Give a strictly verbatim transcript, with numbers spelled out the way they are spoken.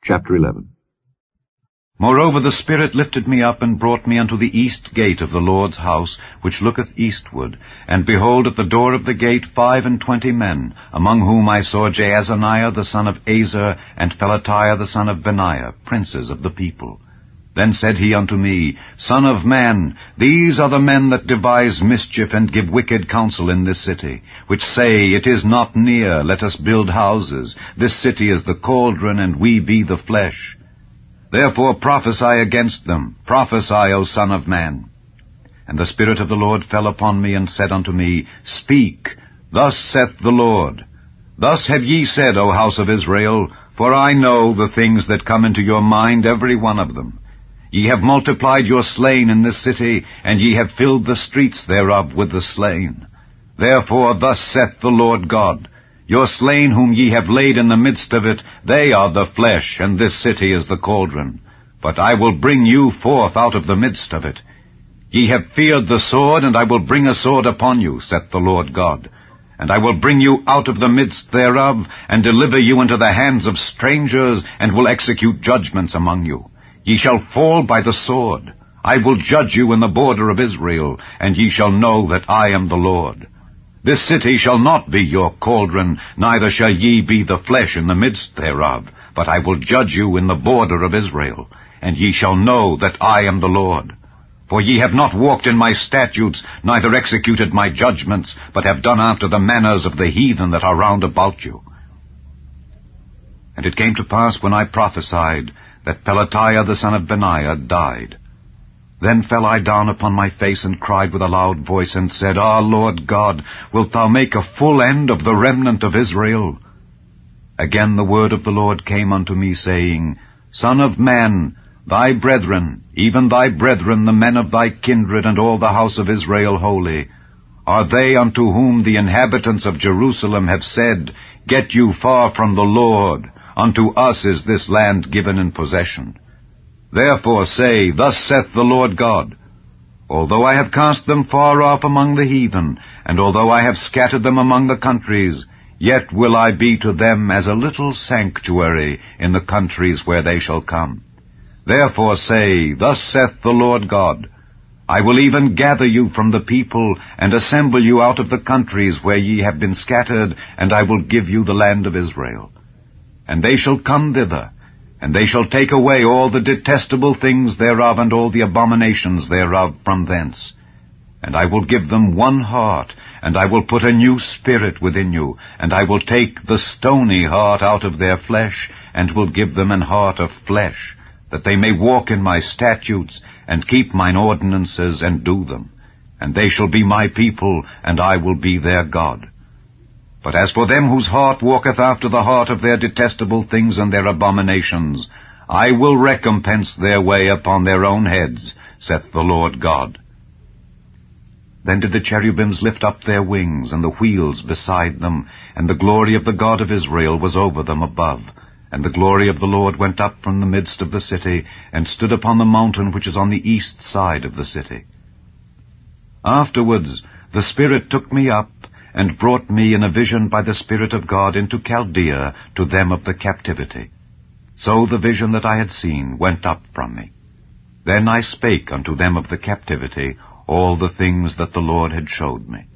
Chapter eleven. Moreover the Spirit lifted me up, and brought me unto the east gate of the Lord's house, which looketh eastward. And behold, at the door of the gate five and twenty men, among whom I saw Jaazaniah the son of Azer, and Pelatiah the son of Benaiah, princes of the people. Then said he unto me, Son of man, these are the men that devise mischief, and give wicked counsel in this city, which say, It is not near, let us build houses. This city is the cauldron, and we be the flesh. Therefore prophesy against them, prophesy, O Son of man. And the Spirit of the Lord fell upon me, and said unto me, Speak, thus saith the Lord. Thus have ye said, O house of Israel, for I know the things that come into your mind, every one of them. Ye have multiplied your slain in this city, and ye have filled the streets thereof with the slain. Therefore thus saith the Lord God, Your slain whom ye have laid in the midst of it, they are the flesh, and this city is the cauldron. But I will bring you forth out of the midst of it. Ye have feared the sword, and I will bring a sword upon you, saith the Lord God. And I will bring you out of the midst thereof, and deliver you into the hands of strangers, and will execute judgments among you. Ye shall fall by the sword. I will judge you in the border of Israel, and ye shall know that I am the Lord. This city shall not be your cauldron, neither shall ye be the flesh in the midst thereof, but I will judge you in the border of Israel, and ye shall know that I am the Lord. For ye have not walked in my statutes, neither executed my judgments, but have done after the manners of the heathen that are round about you. And it came to pass, when I prophesied, that Pelatiah the son of Benaiah died. Then fell I down upon my face, and cried with a loud voice, and said, Ah, Lord God, wilt thou make a full end of the remnant of Israel? Again the word of the Lord came unto me, saying, Son of man, thy brethren, even thy brethren, the men of thy kindred, and all the house of Israel holy, are they unto whom the inhabitants of Jerusalem have said, Get you far from the Lord, unto us is this land given in possession. Therefore say, Thus saith the Lord God, Although I have cast them far off among the heathen, and although I have scattered them among the countries, yet will I be to them as a little sanctuary in the countries where they shall come. Therefore say, Thus saith the Lord God, I will even gather you from the people, and assemble you out of the countries where ye have been scattered, and I will give you the land of Israel. And they shall come thither, and they shall take away all the detestable things thereof, and all the abominations thereof from thence. And I will give them one heart, and I will put a new spirit within you, and I will take the stony heart out of their flesh, and will give them an heart of flesh, that they may walk in my statutes, and keep mine ordinances, and do them. And they shall be my people, and I will be their God. But as for them whose heart walketh after the heart of their detestable things and their abominations, I will recompense their way upon their own heads, saith the Lord God. Then did the cherubims lift up their wings, and the wheels beside them, and the glory of the God of Israel was over them above. And the glory of the Lord went up from the midst of the city, and stood upon the mountain which is on the east side of the city. Afterwards the Spirit took me up, and brought me in a vision by the Spirit of God into Chaldea, to them of the captivity. So the vision that I had seen went up from me. Then I spake unto them of the captivity all the things that the Lord had showed me.